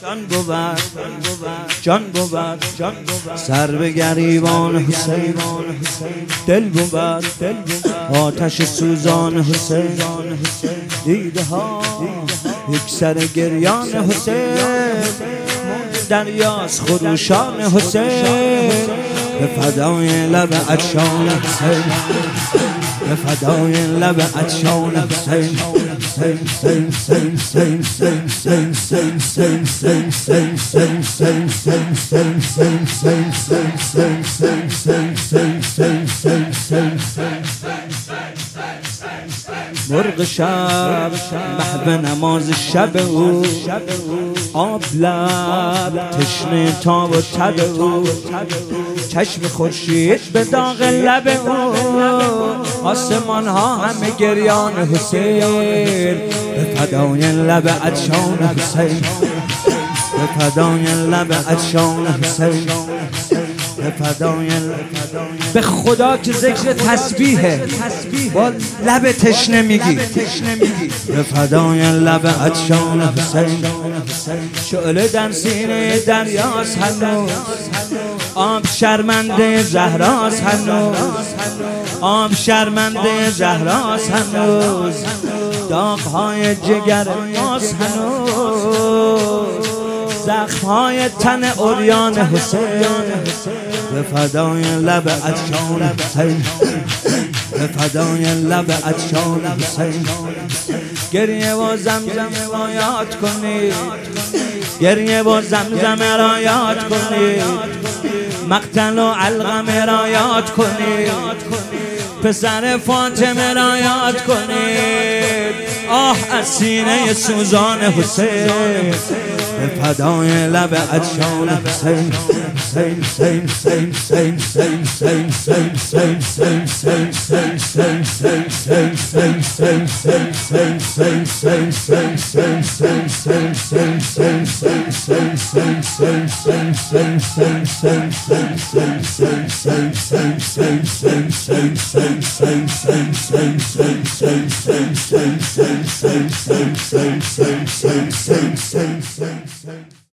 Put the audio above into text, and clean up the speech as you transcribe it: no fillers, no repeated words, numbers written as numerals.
جان بود سر به گریبان حسین، دل بود آتش سوزان حسین، دیده ها یک سر گریان حسین، دریاست خروشان حسین، به فدای لب عطشان حسین، به فدای لب عطشان حسین، مرغ شب محو نماز شب او، آب لب تشنه تاب و تب او، چشم خورشید به داغ لب او، آسمان ها همه گریان حسین، به فدای لب عطشان حسین، به فدای لب عطشان حسین، به فدای به خدا که ذکر تسبیحه با لب تشنه میگی، به فدای لب عطشان حسین، شعله در سینه دریاست هنوز، آب شرمنده زهراست هنوز، آب شرمنده زهراست هنوز، داغ‌های جگر ماست هنوز، زخم‌های تن عریان حسین، به فدای لب عطشان حسین، به فدای لب عطشان حسین، گریه و زمزم را یاد کنید، گریه و زمزم را یاد کنید، مقتل و علقمه را یاد کنید، پسر فاطمه را یاد کنید، آه از سینه سوزان حسین، به فدای لب عطشان حسین، Sing.